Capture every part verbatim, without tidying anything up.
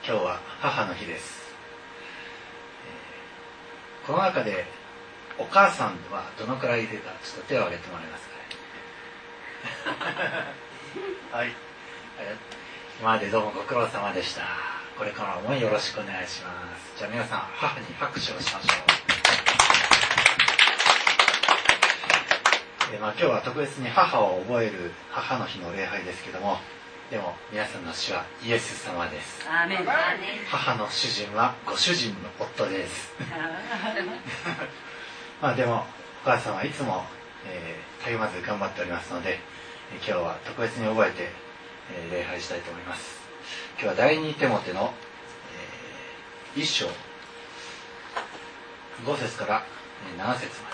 今日は母の日です。この中でお母さんはどのくらいいるか、ちょっと手を挙げてもらえますか。はい、今までどうもご苦労様でした。これからもよろしくお願いします。じゃあ皆さん、母に拍手をしましょう。えまあ、今日は特別に母を覚える母の日の礼拝ですけども、でも皆さんの主はイエス様です。 アーメン。 母の主人はご主人の夫です。まあでもお母さんはいつも、えー、たゆまず頑張っておりますので、えー、今日は特別に覚えて、えー、礼拝したいと思います。今日は第二テモテの、えー、一章ご節からなな節まで、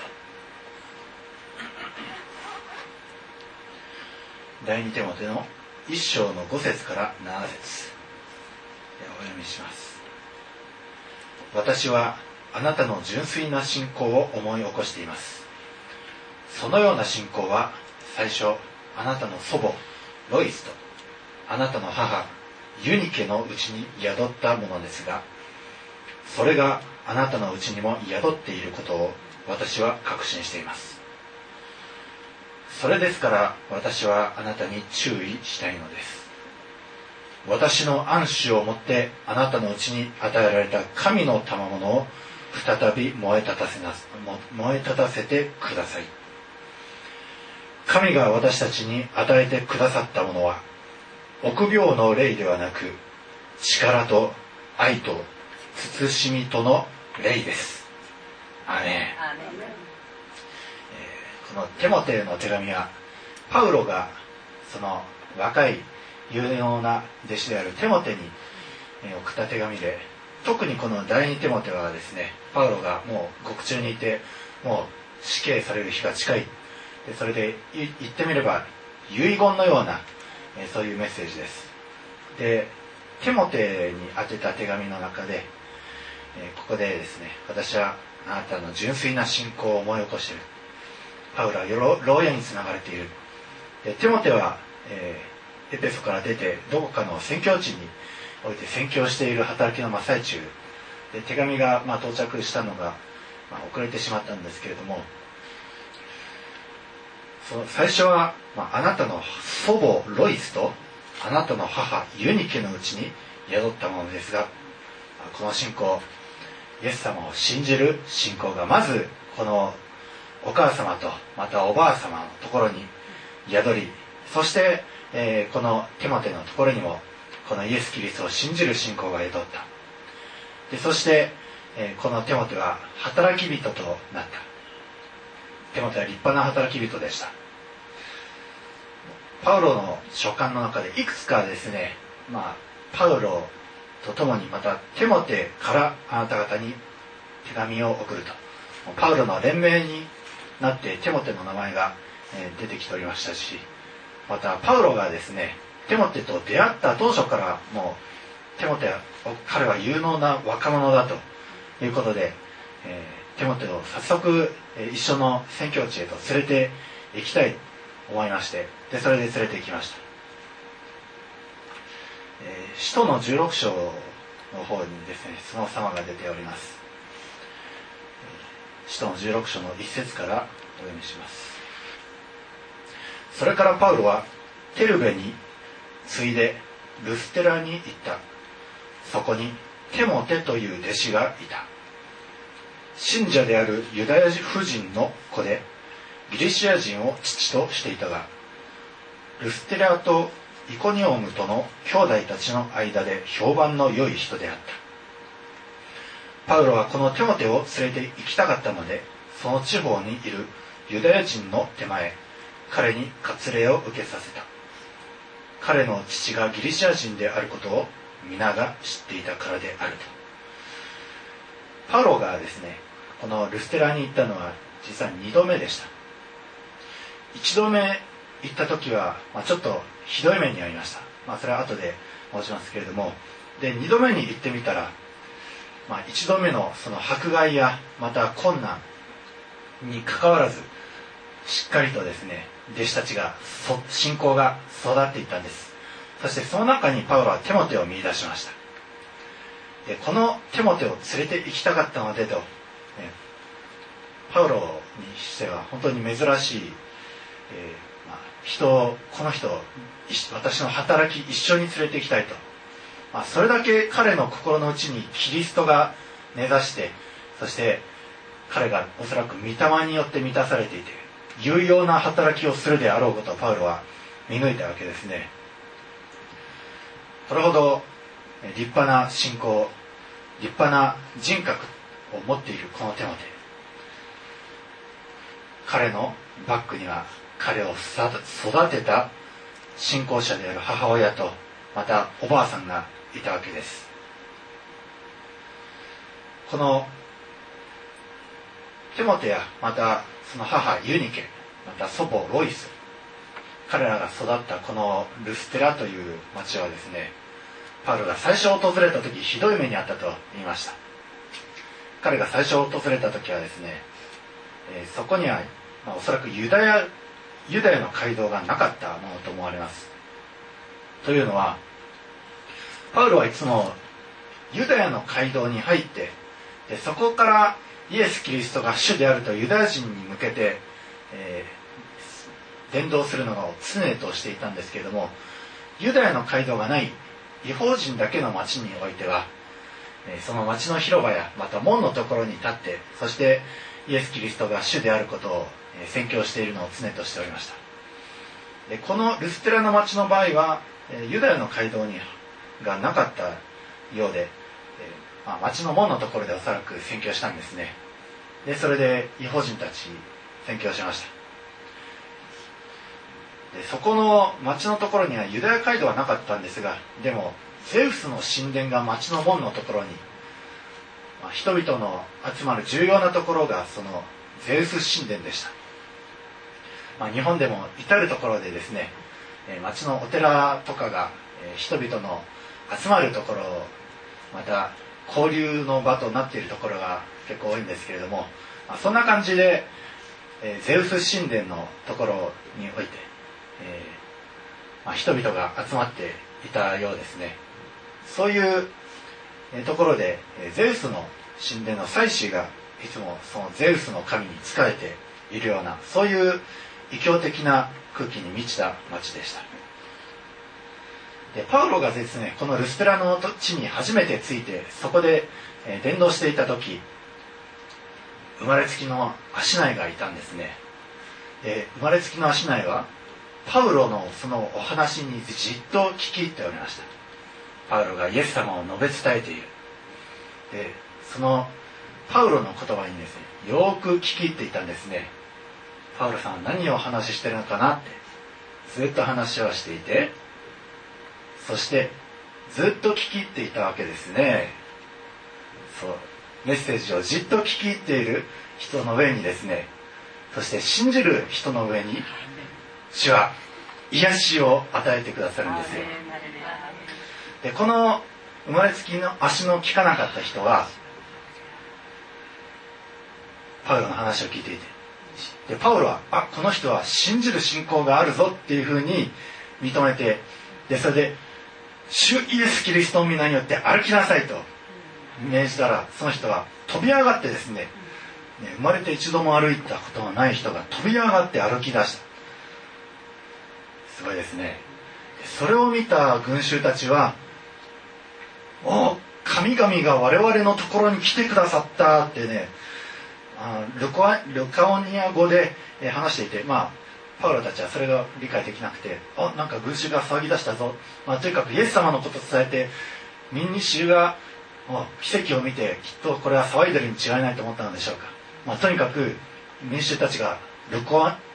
第二テモテの一章のご節からなな節、お読みします。私はあなたの純粋な信仰を思い起こしています。そのような信仰は最初あなたの祖母ロイスとあなたの母ユニケのうちに宿ったものですが、それがあなたのうちにも宿っていることを私は確信しています。それですから私はあなたに注意したいのです。私の安守をもってあなたのうちに与えられた神の賜物を再び燃え立たせな燃え立たせてください。神が私たちに与えてくださったものは臆病の霊ではなく、力と愛と慎みとの霊です。アーメン。えー、このテモテの手紙はパウロがその若い有能な弟子であるテモテに送った手紙で、特にこの第二テモテはですね、パウロがもう獄中にいてもう死刑される日が近い、でそれで言ってみれば遺言のようなそういうメッセージです。でテモテに宛てた手紙の中で、ここでですね、私はあなたの純粋な信仰を思い起こしている。パウロは牢屋につながれている。でテモテは、えー、エペソから出てどこかの宣教地において宣教している働きの真っ最中で、手紙が、まあ、到着したのが、まあ、遅れてしまったんですけれども、その最初は、まあ、あなたの祖母ロイスとあなたの母ユニケのうちに宿ったものですが、この信仰、イエス様を信じる信仰がまずこのお母様とまたおばあ様のところに宿り、そして、えー、このテモテのところにもこのイエス・キリストを信じる信仰が宿った。でそして、えー、このテモテは働き人となった。テモテは立派な働き人でした。パウロの書簡の中でいくつかですね、まあ、パウロとともにまたテモテからあなた方に手紙を送ると、パウロの連名になってテモテの名前が出てきておりましたし、またパウロがですね、テモテと出会った当初からもうテモテは彼は有能な若者だということで、えー、テモテを早速一緒の宣教地へと連れて行きたいと思いまして、でそれで連れて行きました。えー、使徒のじゅうろく章の方にですね、その様が出ております。使徒のじゅうろく章の一節からお読みします。それからパウロはテルベに次いでルステラに行った。そこにテモテという弟子がいた。信者であるユダヤ婦人の子でギリシア人を父としていたが、ルステラとイコニオムとの兄弟たちの間で評判の良い人であった。パウロはこのテモテを連れて行きたかったので、その地方にいるユダヤ人の手前、彼に割礼を受けさせた。彼の父がギリシア人であることを皆が知っていたからであると。パウロがですね、このルステラに行ったのは実はにどめでした。いちどめ行った時は、まあ、ちょっとひどい目に遭いました。まあ、それは後で申しますけれども、でにどめに行ってみたら、まあ、いちどめのその迫害やまた困難にかかわらず、しっかりとですね、弟子たちが信仰が育っていったんです。そしてその中にパウロはテモテを見出しました。 でこのテモテを連れて行きたかったのでと、ね、パウロにしては本当に珍しい、えーまあ、人をこの人を私の働き一緒に連れて行きたいと、まあ、それだけ彼の心の内にキリストが根ざして、そして彼がおそらく御霊によって満たされていて有用な働きをするであろうことをパウロは見抜いたわけですね。これほど立派な信仰、立派な人格を持っているこのテモテ、彼のバックには彼を育てた信仰者である母親とまたおばあさんがいたわけです。このテモテやまたその母ユニケ、また祖母ロイス、彼らが育ったこのルステラという町はですね、パウロが最初訪れた時ひどい目にあったと言いました。彼が最初訪れた時はですね、えー、そこには、まあ、おそらくユダヤユダヤの街道がなかったものと思われます。というのはパウロはいつもユダヤの街道に入って、でそこからイエス・キリストが主であるとユダヤ人に向けて、えー、伝道するのを常としていたんですけれども、ユダヤの街道がない異邦人だけの町においては、えー、その町の広場やまた門のところに立って、そしてイエス・キリストが主であることを、えー、宣教しているのを常としておりました。でこのルステラの町の場合は、えー、ユダヤの街道にがなかったようで、まあ、町の門のところでおそらく宣教したんですね。でそれで異邦人たち宣教しました。でそこの町のところにはユダヤ街道はなかったんですが、でもゼウスの神殿が町の門のところに、まあ、人々の集まる重要なところがそのゼウス神殿でした。まあ、日本でも至るところでですね、町のお寺とかが人々の集まるところ、また交流の場となっているところが結構多いんですけれども、まあ、そんな感じで、えー、ゼウス神殿のところにおいて、えーまあ、人々が集まっていたようですね。そういう、えー、ところで、えー、ゼウスの神殿の祭司がいつもそのゼウスの神に仕えているような、そういう異教的な空気に満ちた町でした。でパウロがですね、このルステラの地に初めて着いて、そこで、えー、伝道していた時、生まれつきの足内がいたんですね。で生まれつきの足内はパウロのそのお話にじっと聞き入っておりました。パウロがイエス様を述べ伝えている。でそのパウロの言葉にですね、よーく聞き入っていたんですね。パウロさんは何をお話ししてるのかなってずっと話をしていて、そしてずっと聞き入っていたわけですね。そう、メッセージをじっと聞き入っている人の上にですね、そして信じる人の上に主は癒しを与えてくださるんですよ。でこの生まれつきの足の効かなかった人はパウロの話を聞いていて、でパウロはあこの人は信じる信仰があるぞっていうふうに認めて、でそれで主イエスキリストの皆によって歩きなさいと命じたら、その人は飛び上がってですね、ね生まれて一度も歩いたことのない人が飛び上がって歩き出した。すごいですね。それを見た群衆たちは、お神々が我々のところに来てくださったってね、あルカルカオニア語で話していて、まあパウロたちはそれが理解できなくて、あなんか群衆が騒ぎ出したぞ、まあ、とにかくイエス様のことを伝えて、民衆が奇跡を見てきっとこれは騒いでるに違いないと思ったのでしょうか。まあ、とにかく民衆たちがルコア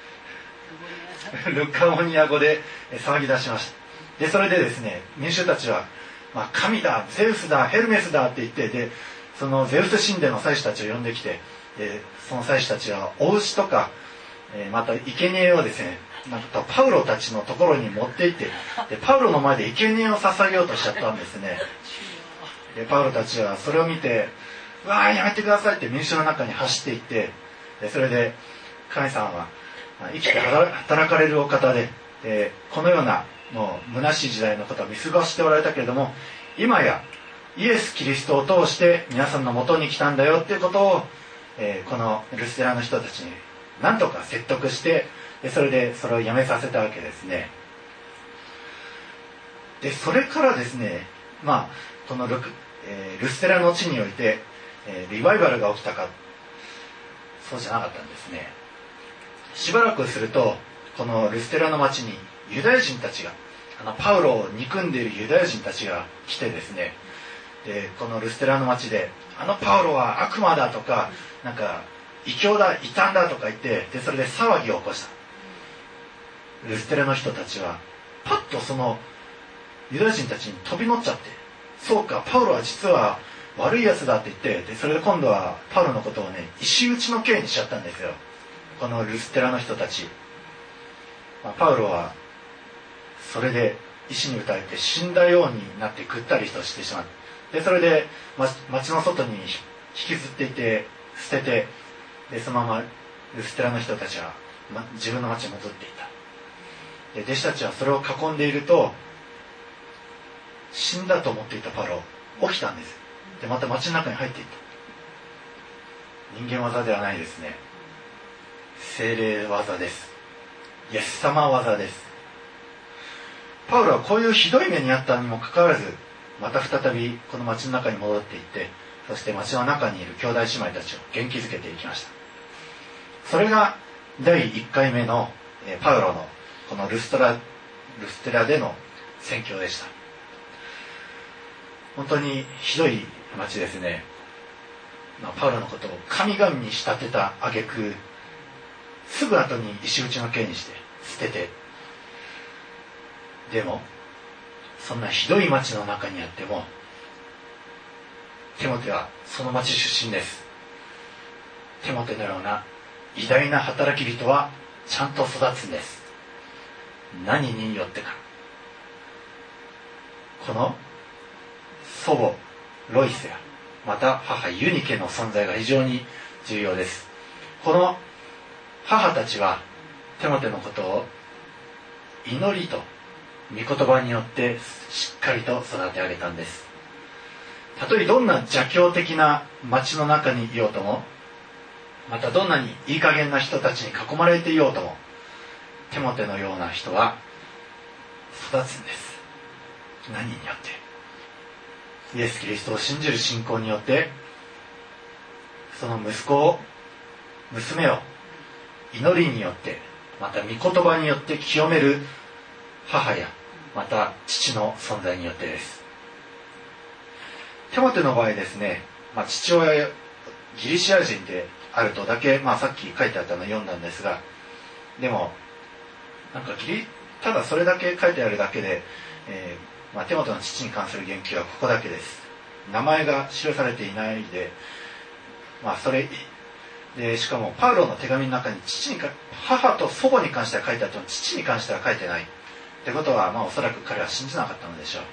ルカオニア語で騒ぎ出しました。でそれでですね、民衆たちは、まあ、神だ、ゼウスだ、ヘルメスだって言って、でそのゼウス神殿の祭司たちを呼んできて、でその祭司たちはお牛とか、えー、また生贄をですね、なんとパウロたちのところに持って行って、でパウロの前で生贄を捧げようとしちゃったんですね。でパウロたちはそれを見て、うわーやめてくださいって民衆の中に走っていって、でそれで神様は生きて働かれるお方で、でこのようなもう虚しい時代のことを見過ごしておられたけれども、今やイエス・キリストを通して皆さんのもとに来たんだよっていうことを、えー、このルステラの人たちに何とか説得して、でそれでそれをやめさせたわけですね。でそれからですね、まあこの ル,、えー、ルステラの地において、えー、リバイバルが起きたか、そうじゃなかったんですね。しばらくするとこのルステラの町にユダヤ人たちが、あのパウロを憎んでいるユダヤ人たちが来てですね、でこのルステラの町であのパウロは悪魔だとか、なんか異教だ、異端だとか言って、でそれで騒ぎを起こした。ルステラの人たちはパッとそのユダヤ人たちに飛び乗っちゃって、そうかパウロは実は悪いやつだって言って、でそれで今度はパウロのことをね、石打ちの刑にしちゃったんですよ、このルステラの人たち。まあ、パウロはそれで石に打たれて死んだようになってぐったりとしてしまって、でそれで町の外に引きずっていて捨てて、でそのままルステラの人たちは、ま、自分の町に戻っていた。で弟子たちはそれを囲んでいると、死んだと思っていたパウロ起きたんです。でまた町の中に入っていった。人間技ではないですね、聖霊技です。イエス様技です。パウロはこういうひどい目にあったにもかかわらず、また再びこの町の中に戻っていって、そして町の中にいる兄弟姉妹たちを元気づけていきました。それがだいいっかいめのパウロのこのルストラ、ルステラでの宣教でした。本当にひどい町ですね。まあ、パウロのことを神々に仕立てた挙句、すぐ後に石打ちの刑にして捨てて、でもそんなひどい町の中にあっても、テモテはその町出身です。テモテのような偉大な働き人はちゃんと育つんです。何によってか。この祖母ロイセや、また母ユニケの存在が非常に重要です。この母たちはテモテのことを祈りと御言葉によってしっかりと育て上げたんです。たとえどんな邪教的な町の中にいようとも、またどんなにいい加減な人たちに囲まれていようとも、テモテのような人は育つんです。何によって？イエス・キリストを信じる信仰によって、その息子を、娘を祈りによって、また御言葉によって清める母や、また父の存在によってです。テモテの場合ですね、まあ、父親ギリシア人であるとだけ、まあ、さっき書いてあったのを読んだんですが、でもなんかギリただそれだけ書いてあるだけで、えーまあ、テモテの父に関する言及はここだけです。名前が記されていないで、まあ、それでしかもパウロの手紙の中に父にか母と祖母に関しては書いてあっても父に関しては書いてないってことは、まあ、おそらく彼は信じなかったのでしょう。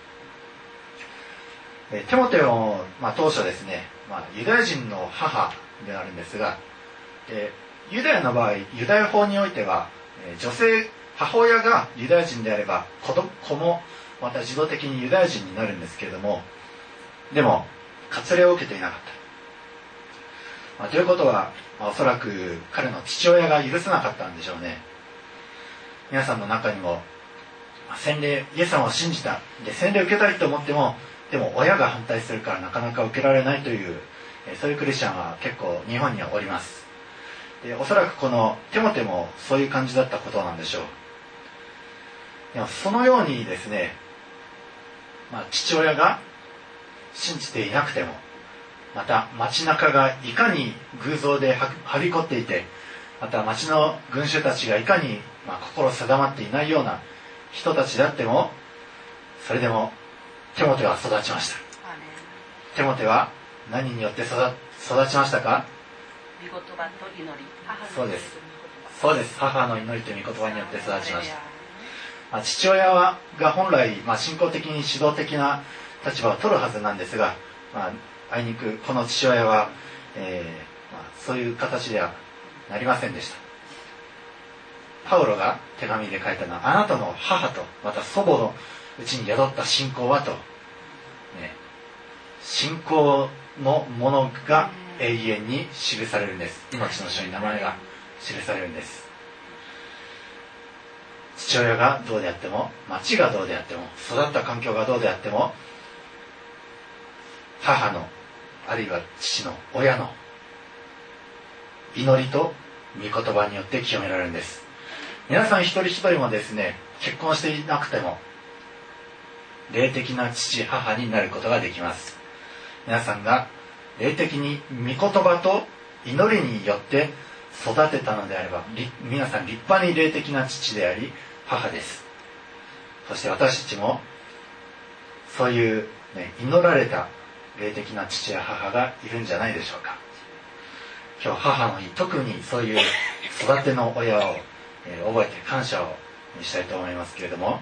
テモテを、まあ、当初ですね、まあ、ユダヤ人の母であるんですが、でユダヤの場合、ユダヤ法においては女性、母親がユダヤ人であれば 子, 子もまた自動的にユダヤ人になるんですけれども、でも割礼を受けていなかった、まあ、ということは、まあ、おそらく彼の父親が許せなかったんでしょうね。皆さんの中にも洗礼、イエス様を信じたで洗礼を受けたいと思っても、でも親が反対するからなかなか受けられないという、そういうクリスチャンは結構日本にはおります。でおそらくこのテモテもそういう感じだったことなんでしょう。でもそのようにですね、まあ、父親が信じていなくても、また街中がいかに偶像ではびこっていて、また町の群衆たちがいかに、まあ、心定まっていないような人たちであっても、それでもテモテは育ちました。テモテは何によって 育, 育ちましたか？ 御言葉と祈り。 そうです。そうです。母の祈りと御言葉によって育ちました。まあ、父親はが本来、まあ、信仰的に指導的な立場を取るはずなんですが、まあ、あいにくこの父親は、えーまあ、そういう形ではなりませんでした。パウロが手紙で書いたのは、あなたの母とまた祖母のうちに宿った信仰はと、ね、 信仰のものが永遠に記されるんです。命の書に名前が記されるんです。父親がどうであっても、町がどうであっても、育った環境がどうであっても、母のあるいは父の親の祈りと御言葉によって清められるんです。皆さん一人一人もですね、結婚していなくても霊的な父母になることができます。皆さんが霊的に御言葉と祈りによって育てたのであれば、皆さん立派に霊的な父であり母です。そして私たちもそういう、ね、祈られた霊的な父や母がいるんじゃないでしょうか。今日母の日、特にそういう育ての親を、えー、覚えて感謝をしたいと思いますけれども、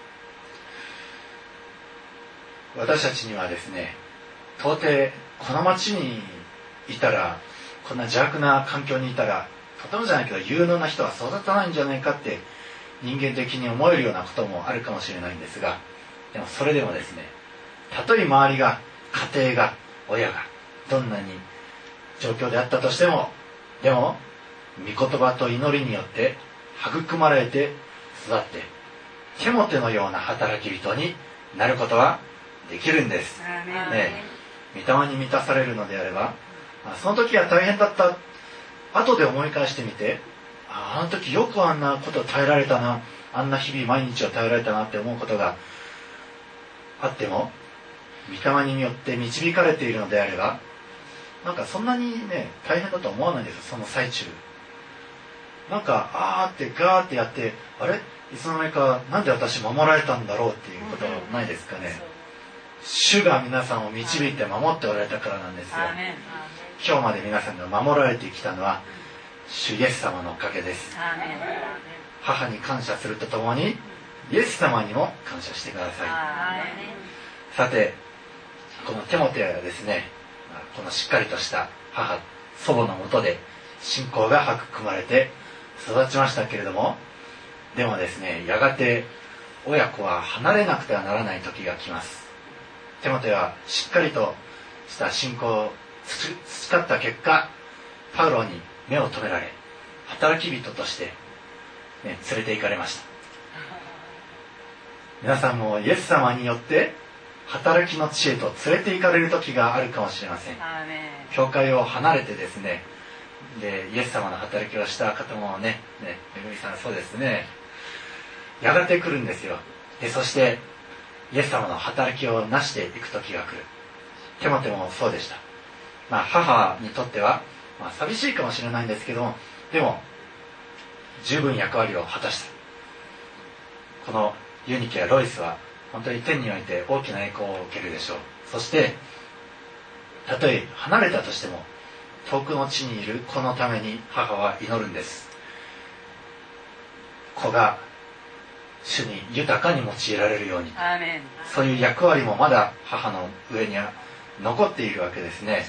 私たちにはですね、到底この町にいたら、こんな邪悪な環境にいたら、とてもじゃないけど有能な人は育たないんじゃないかって人間的に思えるようなこともあるかもしれないんですが、でもそれでもですね、たとえ周りが、家庭が、親がどんなに状況であったとしても、でも御言葉と祈りによって育まれて育ってテモテのような働き人になることはできるんです。ね、御霊に満たされるのであれば、その時は大変だった、後で思い返してみて、あの時よくあんなことを耐えられたな、あんな日々毎日を耐えられたなって思うことがあっても、御霊によって導かれているのであれば、なんかそんなにね大変だと思わないんですよ。その最中なんかあーってガーってやって、あれいつの間にかなんで私守られたんだろうっていうことないですかね。主が皆さんを導いて守っておられたからなんですよ。今日まで皆さんが守られてきたのは主イエス様のおかげです。母に感謝するとともにイエス様にも感謝してください。さて、このテモテはですね、このしっかりとした母、祖母のもとで信仰が育まれて育ちましたけれども、でもですね、やがて親子は離れなくてはならない時が来ます。テモテはしっかりとした信仰を培った結果、パウロに目を留められ、働き人として、ね、連れて行かれました。皆さんもイエス様によって働きの地へと連れて行かれる時があるかもしれません。教会を離れてですね、でイエス様の働きをした方もね、ね、めぐみさんそうですね、やがて来るんですよ。でそしてイエス様の働きをなしていく時が来る。テモテもそうでした。まあ母にとっては、まあ、寂しいかもしれないんですけども、でも十分役割を果たした。このユニケやロイスは本当に天において大きな栄光を受けるでしょう。そしてたとえ離れたとしても遠くの地にいる子のために母は祈るんです。子が主に豊かに用いられるように、そういう役割もまだ母の上には残っているわけですね。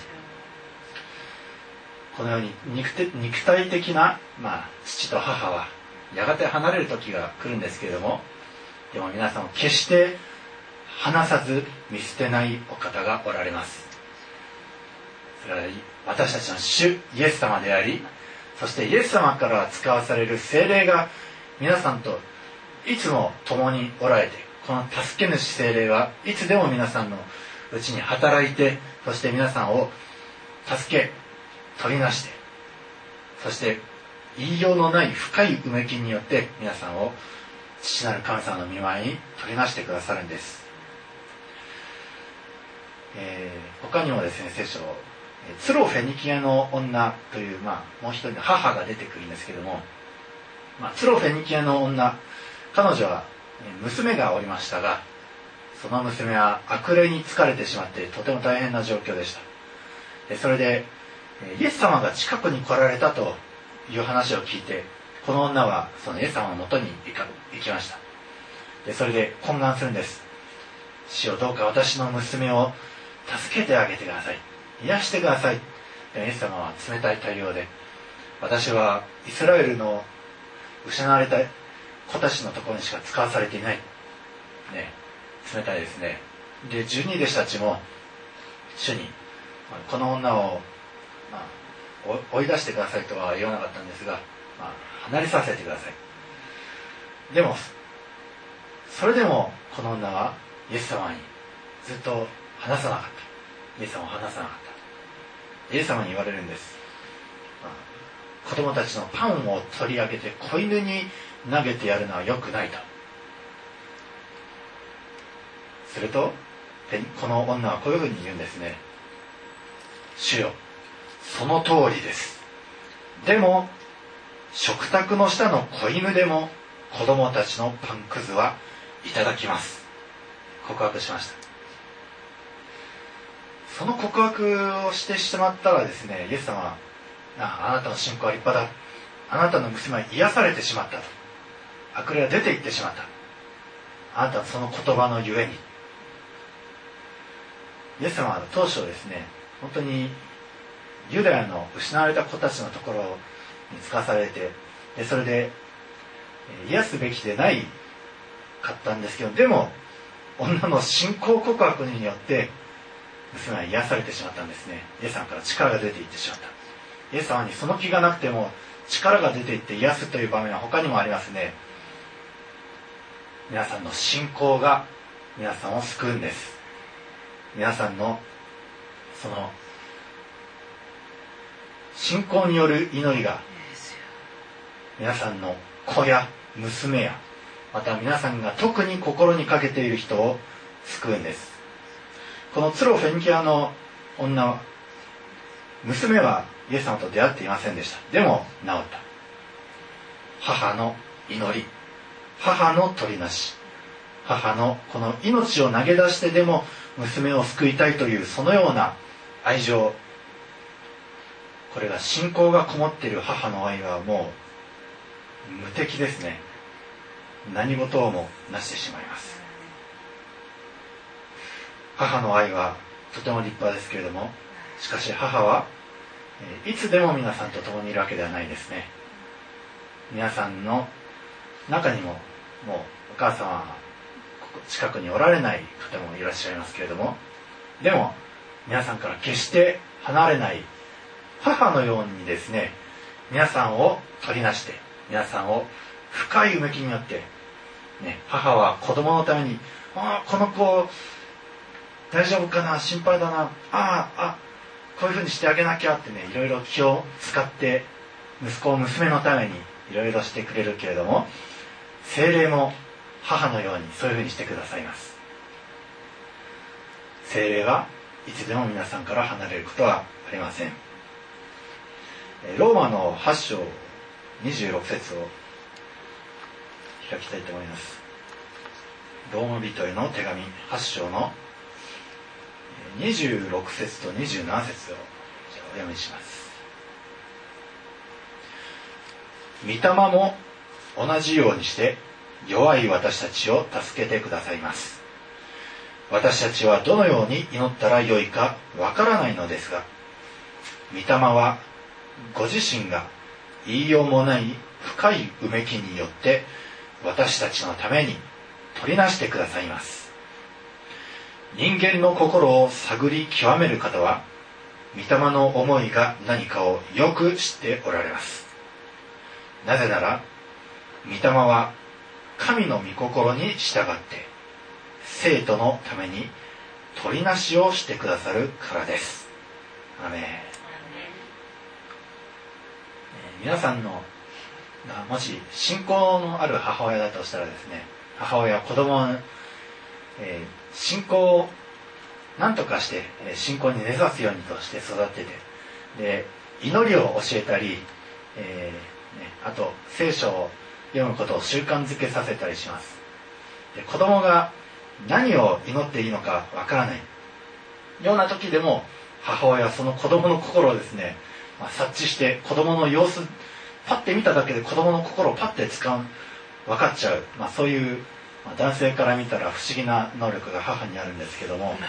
このように 肉, 肉体的な、まあ、父と母はやがて離れる時が来るんですけれども、でも皆さんを決して離さず見捨てないお方がおられます。それは私たちの主イエス様であり、そしてイエス様から使わされる聖霊が皆さんといつも共におられて、この助け主聖霊はいつでも皆さんのうちに働いて、そして皆さんを助け取りなして、そして言いようのない深いうめきによって皆さんを父なる神様の御前に取りなしてくださるんです。えー、他にもですね、聖書ツロフェニキアの女という、まあ、もう一人の母が出てくるんですけども、まあ、ツロフェニキアの女、彼女は娘がおりましたが、その娘は悪霊に疲れてしまってとても大変な状況でした。でそれでイエス様が近くに来られたという話を聞いて、この女はそのイエス様のもとに行きました。でそれで懇願するんです。主よ、どうか私の娘を助けてあげてください、癒してください。でイエス様は冷たい対応で、私はイスラエルの失われた子たちのところにしか使わされていない、ね、冷たいですね。で十二弟子たちも主にこの女を、まあ、追い出してくださいとは言わなかったんですが、まあ、離れさせてください。でもそれでもこの女はイエス様にずっと話さなかった。イエス様を話さなかった。イエス様に言われるんです。まあ、子供たちのパンを取り上げて子犬に投げてやるのは良くないと。するとこの女はこういうふうに言うんですね。主よ、その通りです。でも食卓の下の子犬でも子供たちのパンくずはいただきます。告白しました。その告白をしてしまったらですね、イエス様は あ, あなたの信仰は立派だ、あなたの娘は癒されてしまったと、悪霊は出て行ってしまった、あなたはその言葉のゆえに。イエス様は当初ですね、本当にユダヤの失われた子たちのところに使かされて、でそれで癒すべきでないかったんですけど、でも女の信仰告白によって娘は癒されてしまったんですね。イエス様から力が出ていってしまった。イエス様にその気がなくても力が出ていって癒すという場面は他にもありますね。皆さんの信仰が皆さんを救うんです。皆さんのその信仰による祈りが皆さんの子や娘や、また皆さんが特に心にかけている人を救うんです。このツロフェニキアの女は、娘はイエス様と出会っていませんでした。でも治った。母の祈り、母の取りなし、母のこの命を投げ出してでも娘を救いたいというそのような愛情、これが信仰がこもっている母の愛はもう無敵ですね。何事をもなしてしまいます。母の愛はとても立派ですけれども、しかし母はいつでも皆さんと共にいるわけではないですね。皆さんの中にももうお母様は近くにおられない方もいらっしゃいますけれども、でも皆さんから決して離れない母のようにですね、皆さんを取りなして、皆さんを深いうめきによって、ね、母は子供のために、ああこの子大丈夫かな、心配だな、あああこういうふうにしてあげなきゃってね、いろいろ気を使って息子を娘のためにいろいろしてくれるけれども、聖霊も母のようにそういうふうにしてくださいます。聖霊はいつでも皆さんから離れることはありません。ローマのはち章にじゅうろく節を開きたいと思います。ローマ人への手紙はち章のにじゅうろく節とにじゅうなな節をお読みします。御霊も同じようにして弱い私たちを助けてくださいます。私たちはどのように祈ったらよいかわからないのですが、御霊はご自身が言いようもない深いうめきによって私たちのために取りなしてくださいます。人間の心を探り極める方は御霊の思いが何かをよく知っておられます。なぜなら御霊は神の御心に従って生徒のために取りなしをしてくださるからです。アメン。皆さんのもし信仰のある母親だとしたらですね、母親は子供を、えー、信仰を何とかして信仰に根ざすようにとして育てて、で祈りを教えたり、えーね、あと聖書を読むことを習慣づけさせたりします。で子供が何を祈っていいのかわからないような時でも、母親はその子供の心をですね、まあ、察知して子供の様子パッて見ただけで子供の心をパッてつかん分かっちゃう、まあ、そういう、まあ、男性から見たら不思議な能力が母にあるんですけども、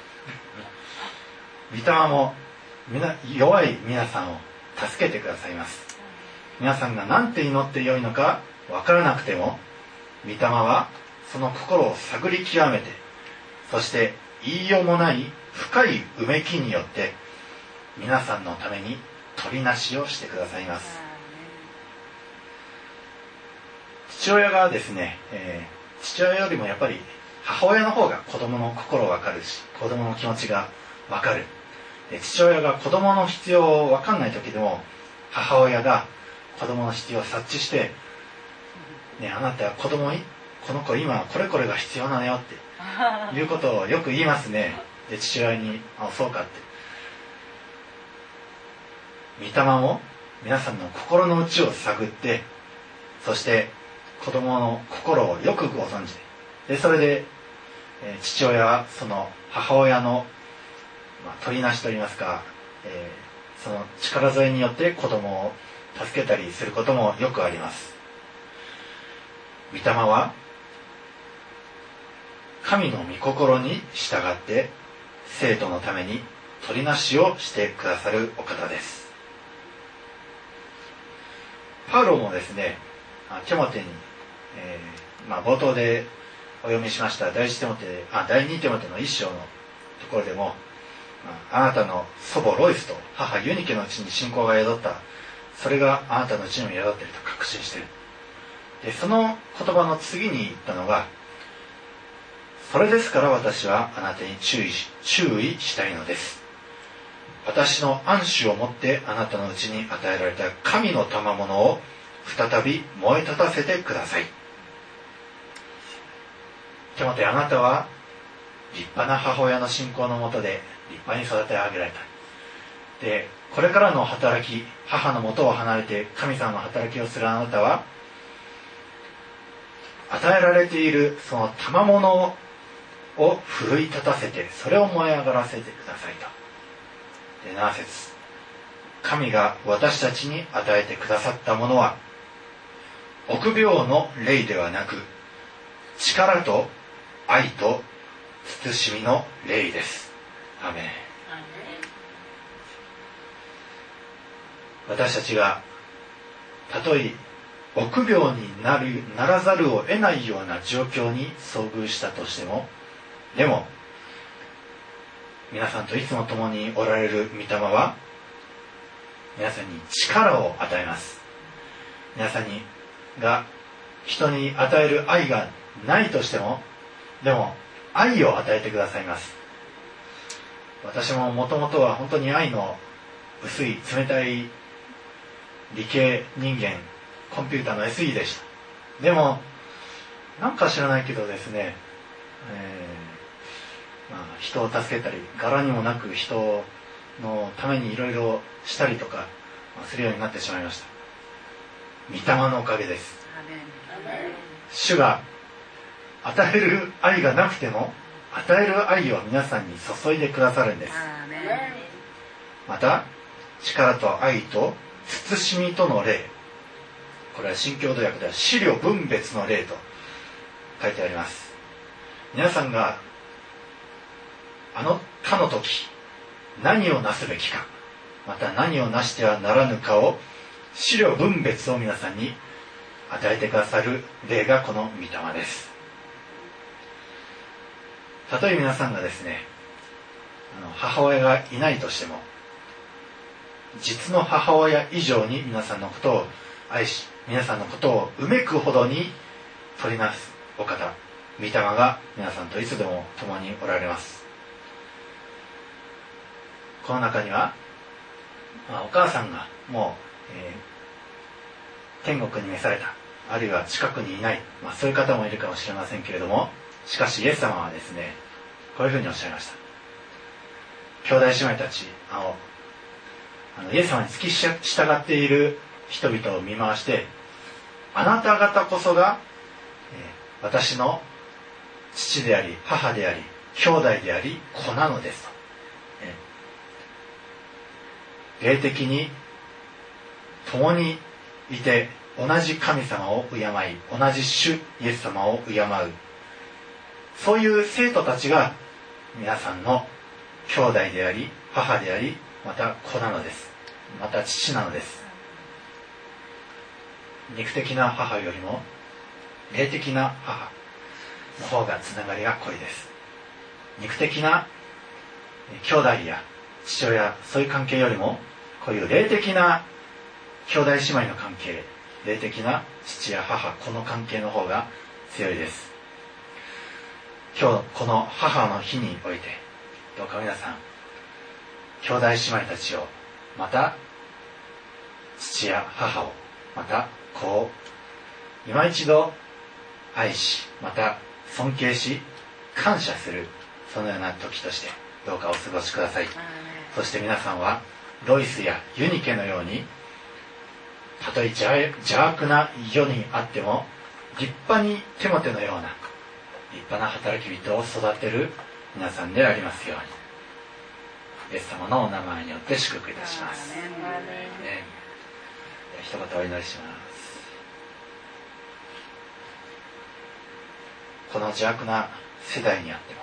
御霊もみな弱い皆さんを助けてくださいます。皆さんが何て祈ってよいのか分からなくても、御霊はその心を探り極めて、そして言いようもない深いうめきによって皆さんのために取りなしをしてくださいます。父親がですね、えー、父親よりもやっぱり母親の方が子供の心を分かるし、子供の気持ちが分かる。で、父親が子供の必要を分かんない時でも母親が子供の必要を察知して、ね、あなたは子供にこの子今これこれが必要なのよっていうことをよく言いますね。で、父親に、あ、そうかって。御霊も皆さんの心の内を探って、そして子供の心をよくご存知で、でそれで、えー、父親はその母親の、まあ、取りなしといいますか、えー、その力添えによって子供を助けたりすることもよくあります。御霊は神の御心に従って生徒のために取りなしをしてくださるお方です。パウロもですね、テモテに、えーまあ、冒頭でお読みしました第一テモテ、あ、第二テモテの一章のところでも、あなたの祖母ロイスと母ユニケのうちに信仰が宿った、それがあなたのうちにも宿っていると確信している。で、その言葉の次に言ったのが、それですから私はあなたに注意し、注意したいのです。私の安守をもってあなたのうちに与えられた神の賜物を再び燃え立たせてください。テモテ、あなたは立派な母親の信仰のもとで立派に育て上げられた。で、これからの働き、母のもとを離れて神様の働きをするあなたは、与えられているその賜物を奮い立たせて、それを燃え上がらせてくださいと。で、なな節、神が私たちに与えてくださったものは臆病の霊ではなく、力と愛と慎みの霊です。アメン。私たちがたとえ臆病になるならざるを得ないような状況に遭遇したとしても、でも皆さんといつも共におられる御霊は皆さんに力を与えます。皆さんにが人に与える愛がないとしても、でも愛を与えてくださいます。私ももともとは本当に愛の薄い冷たい理系人間、コンピューターの エスイー でした。でもなんか知らないけどですね、えーまあ、人を助けたり、柄にもなく人のためにいろいろしたりとかするようになってしまいました。御霊のおかげです。主が与える愛がなくても与える愛を皆さんに注いでくださるんです。また力と愛と慎みとの霊、これは新共同訳では思慮分別の霊と書いてあります。皆さんがあの他の時何をなすべきか、また何をなしてはならぬかを思慮分別を皆さんに与えてくださる霊がこの御霊です。たとえ皆さんがですね、あの母親がいないとしても、実の母親以上に皆さんのことを愛し、皆さんのことをうめくほどに取りなすお方、御霊が皆さんといつでも共におられます。この中には、まあ、お母さんがもう、えー、天国に召された、あるいは近くにいない、まあ、そういう方もいるかもしれませんけれども、しかしイエス様はですね、こういうふうにおっしゃいました。兄弟姉妹たち、あのあのイエス様に付き従っている人々を見回して、あなた方こそが、えー、私の父であり母であり兄弟であり子なのですと、えー、霊的に共にいて同じ神様を敬い、同じ主イエス様を敬う、そういう生徒たちが皆さんの兄弟であり母でありまた子なのです。また父なのです。肉的な母よりも霊的な母の方がつながりが濃いです。 肉的な兄弟や父親、そういう関係よりも、こういう霊的な兄弟姉妹の関係、霊的な父や母、この関係の方が強いです。今日この母の日において、どうか皆さん、兄弟姉妹たちを、また父や母を、また子を今一度愛し、また尊敬し、感謝する、そのような時としてどうかお過ごしください。そして皆さんはロイスやユニケのように、たとえ邪悪な世にあっても立派にテモテのような立派な働き人を育てる皆さんでありますように、イエス様のお名前によって祝福いたします。ね、一言お祈りします。この邪悪な世代にあっても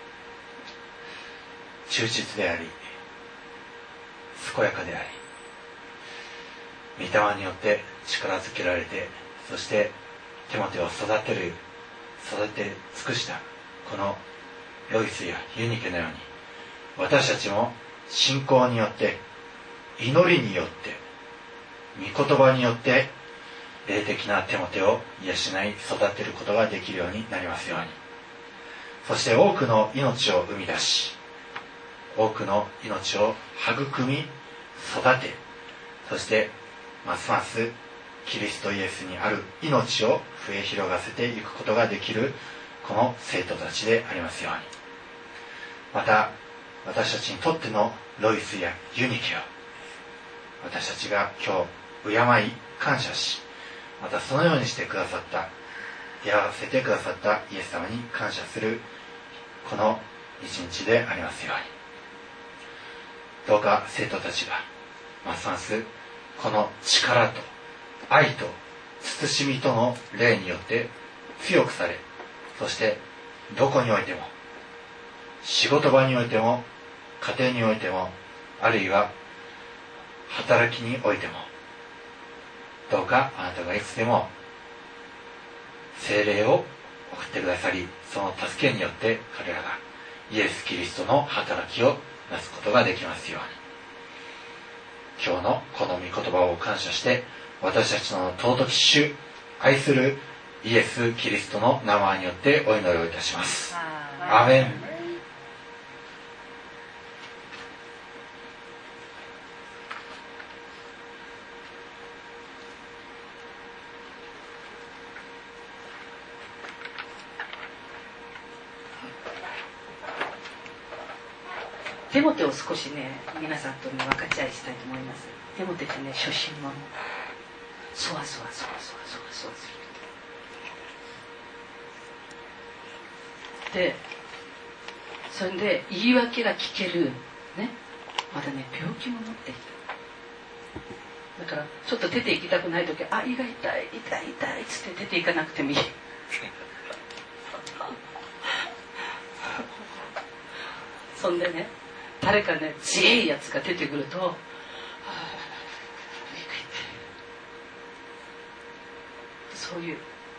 忠実であり、健やかであり、御霊によって力づけられて、そしてテモテを育てる育て尽くしたこのロイスやユニケのように、私たちも信仰によって、祈りによって、御言葉によって霊的なテモテを養い育てることができるようになりますように。そして多くの命を生み出し、多くの命を育み育て、そしてますますキリストイエスにある命を増え広がせていくことができるこの生徒たちでありますように。また私たちにとってのロイスやユニケを私たちが今日敬い感謝し、またそのようにしてくださった、出会わせてくださったイエス様に感謝するこの一日でありますように。どうか生徒たちがますますこの力と愛と慎みとの霊によって強くされ、そしてどこにおいても、仕事場においても、家庭においても、あるいは働きにおいても、どうかあなたがいつでも聖霊を送ってくださり、その助けによって彼らがイエス・キリストの働きをなすことができますように。今日のこの御言葉を感謝して、私たちの尊き主、愛するイエス・キリストの名前によってお祈りをいたします。アーメン。 テモテを少しね、皆さんと、ね、分かち合いしたいと思います。テモテってね、初心者、そわそわそわそわそわそわする。で、それで言い訳が聞けるね、まだね、病気も持っていた。だからちょっと出て行きたくない時、あ、胃が痛い痛い痛いっつって出て行かなくてもいい。そんでね、誰かね、強いやつが出てくると、はぁ、そういう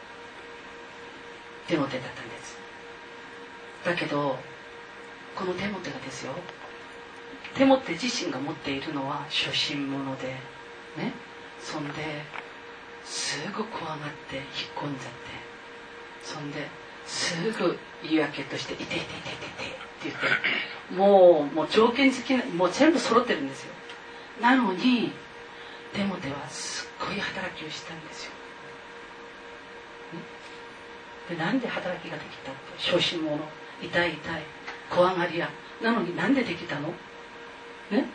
テモテだったんです。だけどこのテモテがですよ、テモテ自身が持っているのは初心者でね、そんですぐ怖がって引っ込んじゃって、そんですぐ言い訳として「いていていていていて」って言って、もうもう条件付きな、もう全部揃ってるんですよ。なのにテモテはすっごい働きをしたんですよ。で、なんで働きができたって、小心者、痛い痛い、怖がり屋なのに、なんでできたのね。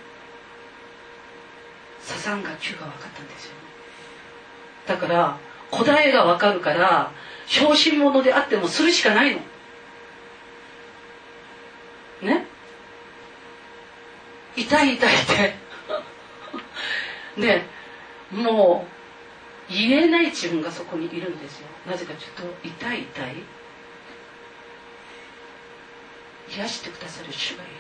ササンが中が分かったんですよ。だから答えが分かるから、小心者であってもするしかないのね。痛い痛いってで、もう言えない自分がそこにいるんですよ。なぜかちょっと痛い痛い、癒してくださる主がいる。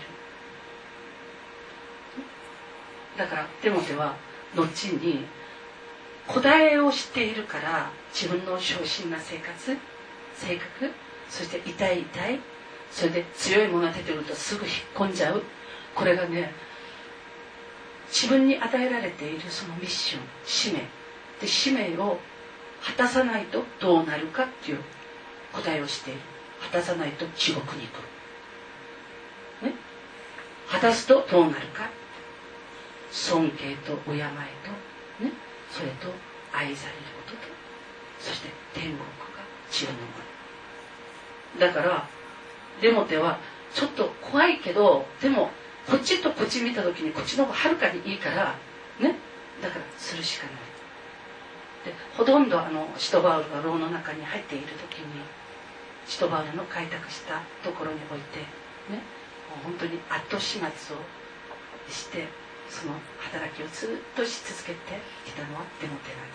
だからテモテは後に答えを知っているから、自分の小心な生活、性格、そして痛い痛い、 それで強いものが出てくるとすぐ引っ込んじゃう。これがね、自分に与えられているそのミッション、使命で、使命を果たさないとどうなるかっていう答えをしている。果たさないと地獄に行く、ね、果たすとどうなるか。尊敬と敬いと、ね、それと愛されることと、そして天国が自分のものだから。デモテはちょっと怖いけど、でもこっちとこっち見た時にこっちの方がはるかにいいからね、だからするしかない。でほとんどあの使徒バウルが牢の中に入っている時に、使徒バウルの開拓したところにおいてね、もう本当に後始末をして、その働きをずっとし続けてきたのはデモテなんです。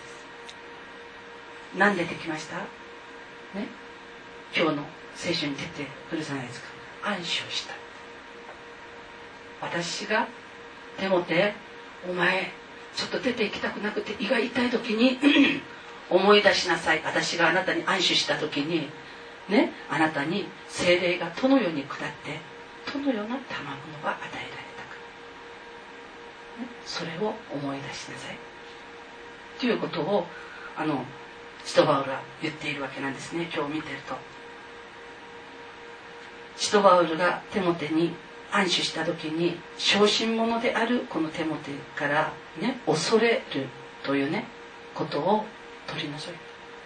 なんでできましたね。今日の聖書に出てくるじゃないですか。安心した。私がデモテ、お前ちょっと出て行きたくなくて胃が痛い時に思い出しなさい。私があなたに安心した時にね、あなたに聖霊がどのように下ってどのような賜物が与えられたか、ね、それを思い出しなさいということをあの使徒バウルは言っているわけなんですね。今日見てると、使徒バウルがテモテに安守した時に、小心者であるこのテモテからね、恐れるというねことを取り除いた。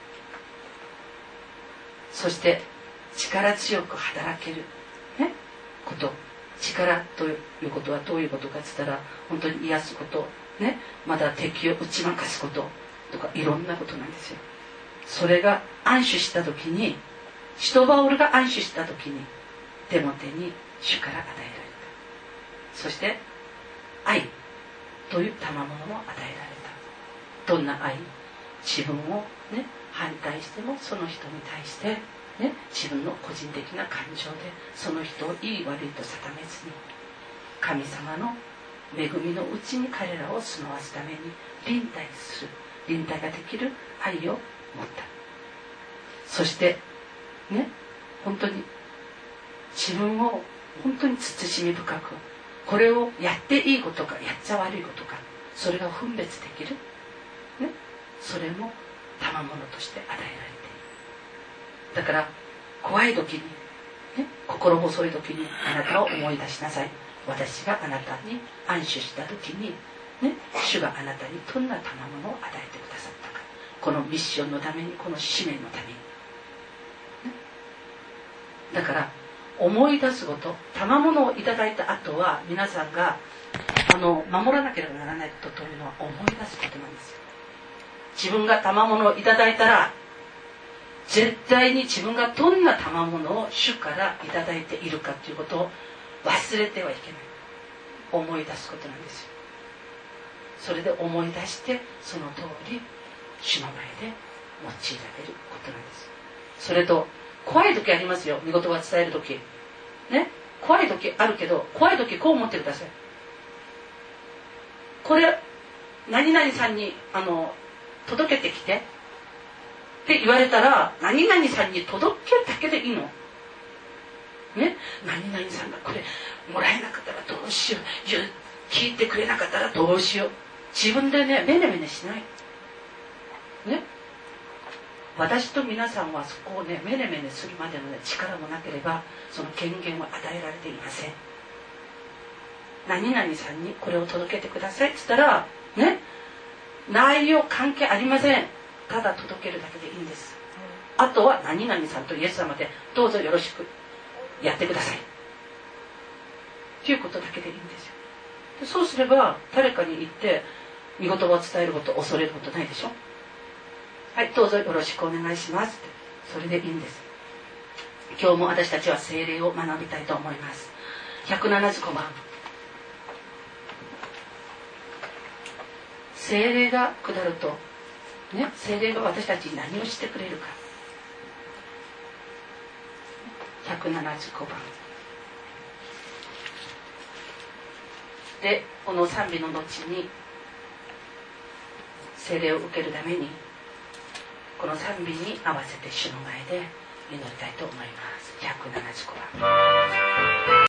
そして力強く働ける、ね、こと。力ということはどういうことかって言ったら、本当に癒すこと、ね、まだ敵を打ち負かすこととかいろんなことなんですよ。それが安守した時に、使徒バウルが安守した時にテモテに主から与えられた。そして愛という賜物も与えられた。どんな愛？自分を、ね、反対してもその人に対して、ね、自分の個人的な感情でその人をいい悪いと定めずに、神様の恵みのうちに彼らを住まわすために臨待する、臨待ができる愛を持った。そしてね、本当に自分を本当に慎み深く、これをやっていいことかやっちゃ悪いことか、それが分別できる、ね、それも賜物として与えられている。だから怖い時に、ね、心細い時にあなたを思い出しなさい。私があなたに安守した時に、ね、主があなたにどんな賜物を与えてくださったか、このミッションのために、この使命のために、ね、だから思い出すこと、賜物をいただいた後は皆さんがあの守らなければならないことというのは思い出すことなんですよ。自分が賜物をいただいたら絶対に自分がどんな賜物を主からいただいているかということを忘れてはいけない。思い出すことなんですよ。それで思い出してその通り主の前で用いられることなんです。それと怖い時ありますよ。御言葉を伝える時ね、怖い時あるけど、怖い時こう思ってください。これ何々さんにあの届けてきてって言われたら、何々さんに届けるだけでいいのね。何々さんがこれもらえなかったらどうしよう、聞いてくれなかったらどうしよう、自分でねメネメネしないね。私と皆さんはそこをねメネメネするまでの、ね、力もなければその権限は与えられていません。何々さんにこれを届けてくださいって言ったらね、内容関係ありません。ただ届けるだけでいいんです。あとは何々さんとイエス様でどうぞよろしくやってくださいということだけでいいんですよ。でそうすれば誰かに言って御言葉を伝えること、恐れることないでしょ。はい、どうぞよろしくお願いしますって、それでいいんです。今日も私たちは聖霊を学びたいと思います。ひゃくななじゅうごばん、聖霊が下ると、ね、聖霊が私たちに何をしてくれるか。ひゃくななじゅうごばんで、この賛美の後に聖霊を受けるためにこの賛美に合わせて主の前で祈りたいと思います。ひゃくななじゅうごばん。